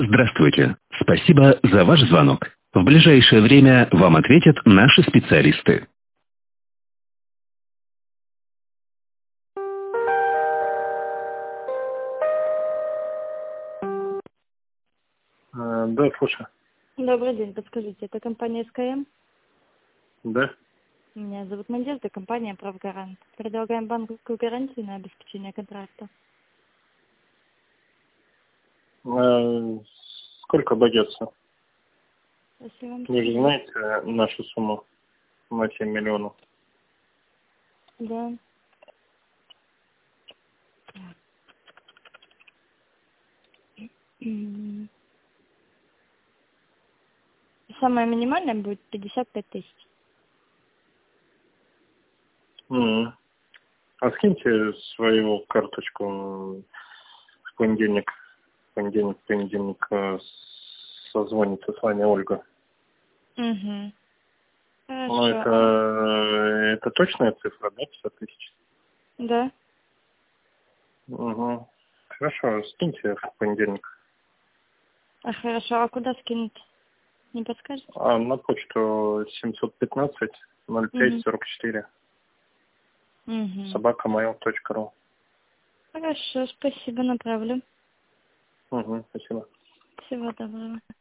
Здравствуйте. Спасибо за ваш звонок. В ближайшее время вам ответят наши специалисты. Да, слушай. Добрый день, подскажите, это компания СКМ? Да. Меня зовут Надежда, компания «Правгарант». Предлагаем банковскую гарантию на обеспечение контракта. Сколько обойдется? Спасибо. Вы же знаете нашу сумму на 7 миллионов. Да. М. Самая минимальная будет 55 тысяч. А скиньте свою карточку в понедельник. Понедельник созвонится с вами Ольга. Угу. Ну, Хорошо. это точная цифра, да, 50 тысяч? Да. Угу. Хорошо, скиньте в понедельник. Хорошо, а куда скинуть? Не подскажете? На почту 715 05 44 Угу. собакamail.ru. Хорошо, спасибо, направлю. Угу, спасибо. Всего доброго.